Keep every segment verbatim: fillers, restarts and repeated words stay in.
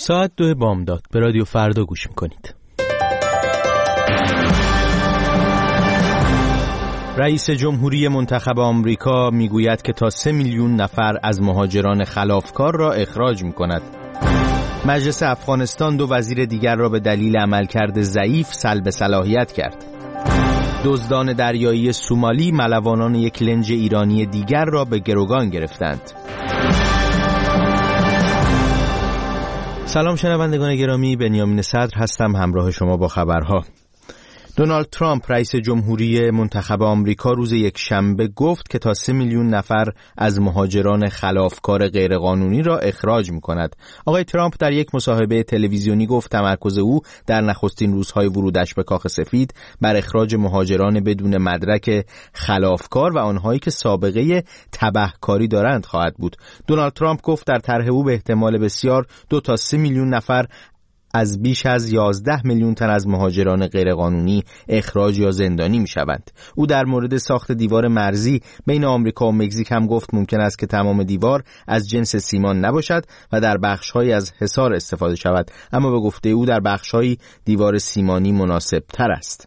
ساعت دو بامداد به رادیو فردا گوش میکنید. رئیس جمهوری منتخب آمریکا میگوید که تا سه میلیون نفر از مهاجران خلافکار را اخراج میکند. مجلس افغانستان دو وزیر دیگر را به دلیل عملکرد ضعیف سلب صلاحیت کرد. دزدان دریایی سومالی ملوانان یک لنج ایرانی دیگر را به گروگان گرفتند. سلام شنوندگان گرامی، بنیامین صدر هستم همراه شما با خبرها. دونالد ترامپ رئیس جمهوری منتخب آمریکا روز یک شنبه گفت که تا سه میلیون نفر از مهاجران خلافکار غیرقانونی را اخراج می‌کند. آقای ترامپ در یک مصاحبه تلویزیونی گفت تمرکز او در نخستین روزهای ورودش به کاخ سفید بر اخراج مهاجران بدون مدرک خلافکار و آنهایی که سابقه تبهکاری دارند خواهد بود. دونالد ترامپ گفت در طرح او به احتمال بسیار دو تا سه میلیون نفر از بیش از یازده میلیون تن از مهاجران غیرقانونی اخراج یا زندانی می شوند. او در مورد ساخت دیوار مرزی بین آمریکا و مکزیک هم گفت ممکن است که تمام دیوار از جنس سیمان نباشد و در بخش‌هایی از حصار استفاده شود، اما به گفته او در بخش‌هایی دیوار سیمانی مناسب تر است.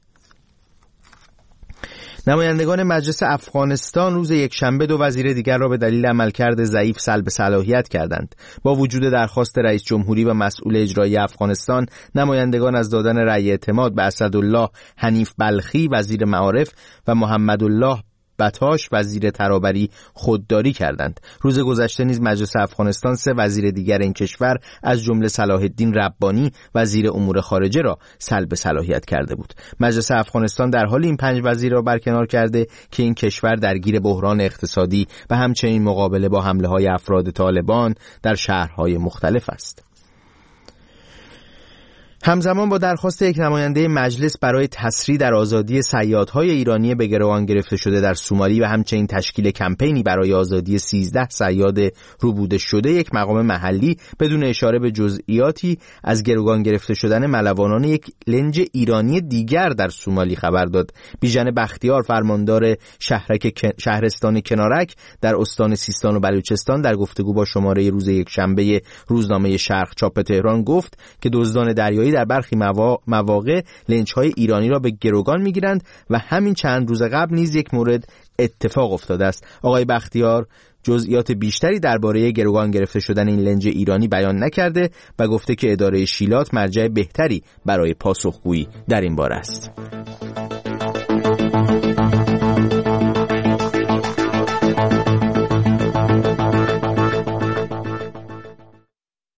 نمایندگان مجلس افغانستان روز یکشنبه دو وزیر دیگر را به دلیل عملکرد ضعیف سلب صلاحیت کردند. با وجود درخواست رئیس جمهوری و مسئول اجرایی افغانستان، نمایندگان از دادن رأی اعتماد به اسدالله حنیف بلخی وزیر معارف و محمد الله بتاش وزیر ترابری خودداری کردند. روز گذشته نیز مجلس افغانستان سه وزیر دیگر این کشور از جمله صلاح الدین ربانی وزیر امور خارجه را سلب صلاحیت کرده بود. مجلس افغانستان در حال این پنج وزیر را برکنار کرده که این کشور درگیر بحران اقتصادی و همچنین مقابله با حمله‌های افراد طالبان در شهرهای مختلف است. همزمان با درخواست یک نماینده مجلس برای تسریع در آزادی صیادهای ایرانی به گروگان گرفته شده در سومالی و همچنین تشکیل کمپینی برای آزادی سیزده صیاد روبوده شده، یک مقام محلی بدون اشاره به جزئیاتی از گروگان گرفته شدن ملوانان یک لنج ایرانی دیگر در سومالی خبر داد. بیژن بختیار فرماندار شهرک شهرستان کنارک در استان سیستان و بلوچستان در گفتگو با شماره روز یکشنبه روزنامه شرق چاپ تهران گفت که دزدان دریایی در برخی مواقع لنج‌های ایرانی را به گروگان می‌گیرند و همین چند روز قبل نیز یک مورد اتفاق افتاده است. آقای بختیار جزئیات بیشتری درباره گروگان گرفته شدن این لنج ایرانی بیان نکرده و گفته که اداره شیلات مرجع بهتری برای پاسخگویی در این باره است.